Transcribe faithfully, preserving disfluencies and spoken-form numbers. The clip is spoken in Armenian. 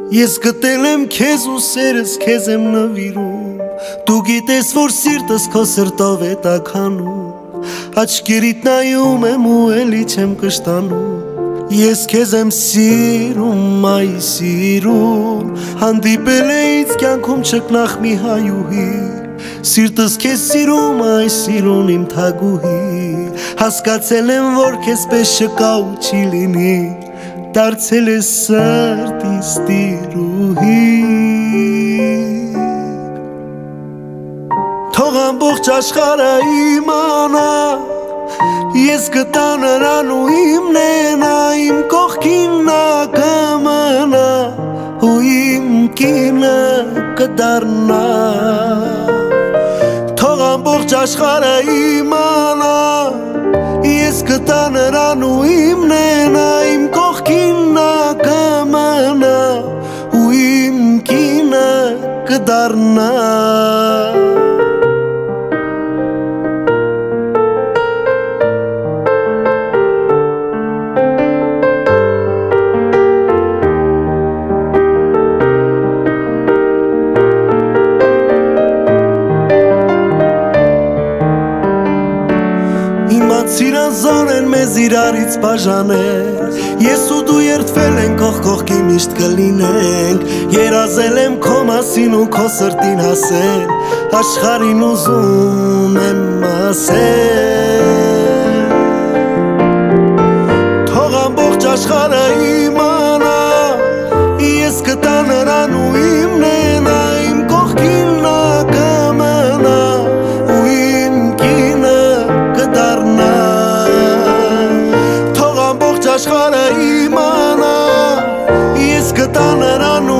Ես գտել եմ քեզ ու սերս քեզ եմ նվիրում Դու գիտես որ սիրտս քո սրտով է տաքանում Աչքերիդ նայում եմ ու էլի չեմ կշտանում Ես քեզ եմ սիրում, այ սիրում Հանդիպել է ինձ կյանքում չկնախ մի հայուհի Սիրտս քեզ սիրում, այ սիրուն իմ թագուհի Հասկացել եմ որ քեզ պես չկա ու չի լինի Դարձել ես սրտիս տիրուհի Թող ամբողջ աշխարհը իմանա Ես գտա նրան ու իմն է նա Իմ կողքին նա կմնա Ու իմ կինը կդառնա Թող ամբողջ աշխարհը իմանա Ես գտա նրան ու իմն է նա Իմ կողքին նա կմնա Ու իմ կինը կդառնա Սիրազան են մեզ իրարից բաժանել Ես ու դու երդվել ենք կողք կողքի միշտ կլինենք Երազել եմ քո մասին ու քո սրտին հասել Աշխարհին ուզում եմ ասել Թող ամբողջ աշխարհը իմանա Ես գտա նրան ու իմն է նա Իմ կողքին նա կմնա Ու իմ կինը կդառնա աշխարհը իմանա Ես գտա նրան